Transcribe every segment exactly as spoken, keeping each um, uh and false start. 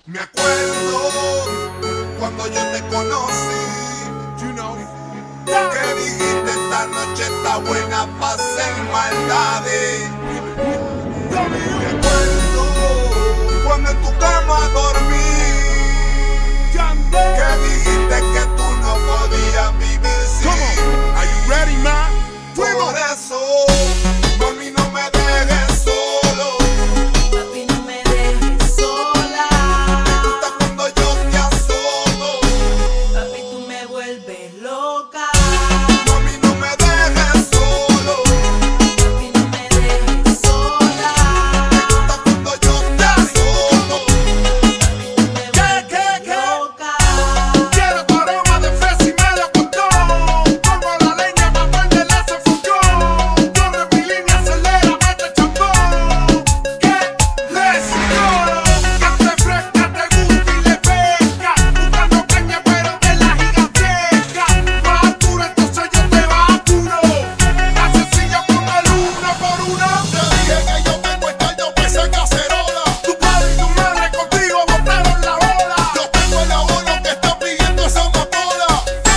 Me acuerdo cuando yo te conocí, you know, que dijiste esta noche está buena para hacer maldades. Me acuerdo cuando en tu cama dormí, que dijiste que tú no podías vivir sin. Are you ready, man? Por eso, mami, no me dejes solo. Papi, no me dejes sola. Me gusta cuando yo te asomo. Papi, tú me vuelves loca. Mami, no me dejes solo. Papi, no me dejes sola. Me gusta cuando yo te asomo. Papi, tú me vuelves loca. Quiero tu aroma de fresa y medio costón. Pongo la leña pa' prenderle ese fogón. Corre mi línea, acelera, mete chambón. Get let's go. Que te fresca, te gusta y le pesca. Buscando caña pero de la gigantesca. Más dura, entonces yo te vacuno. La sencilla con el uno por uno. Te dije que yo tengo esta yo esa cacerola. Tu padre y tu madre contigo botaron la bola. Yo tengo el abono que está pidiendo esa amapola.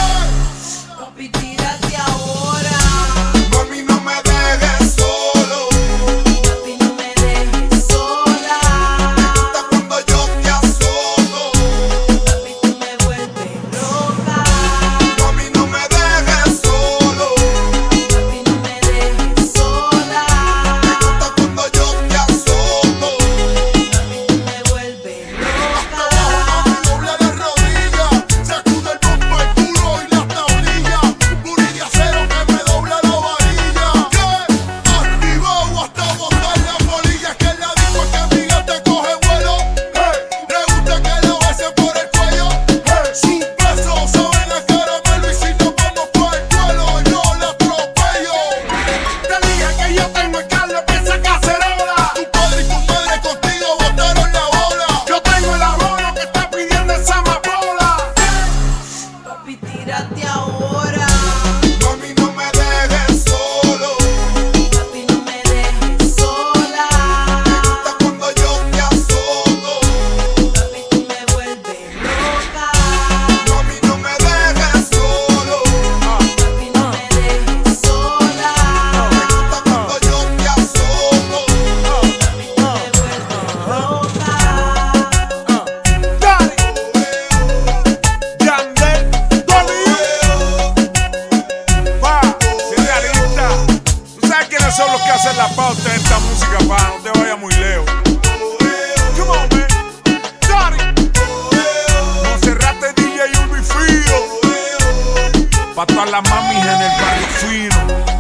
Papi, tírate ahora. Mami, no me dejes solo. Papi, no me dejes sola. Me gusta cuando yo te asomo. Papi, tú me vuelves loca. Mami, no me dejes solo. Papi, no me dejes sola. Me gusta cuando yo te asomo. Papi, tú me vuelves loca. Mami, dobla las rodillas, sacude el pompo, el culo y las tablillas. Un booty de acero que me dobla la varilla. ¿Qué? Activado hasta botar la polilla. Es que la disco que amiga te coge vuelo. Hey, le gusta que la besen por el cuello. Hey, su beso sabe la caramelo y si nos vamos por el duelo yo la atropello. Te dije que yo tengo el Carlos de esa cacerola. Tu padre y tu madre contigo botaron la bola. Yo tengo el abono que está pidiendo esa amapola. Papi, tírate ahora. Mami, no me dejes solo. Papi, no me dejes sola. Me gusta cuando yo te asomo. Papi, tú me vuelves loca. Mami, no me dejes solo. Papi, no me dejes sola. Me gusta cuando yo te asomo. Papi, tú me vuelves loca. Dale, Yandel, Dolly. Pa, si es realista. ¿Tú sabes quiénes son los que hacen la pauta de esta música, pa? No te vayas muy lejos. Come on, man. Dale. Monserrate, D J Ulbi Frío. Pa' todas las mamis en el barrio fino.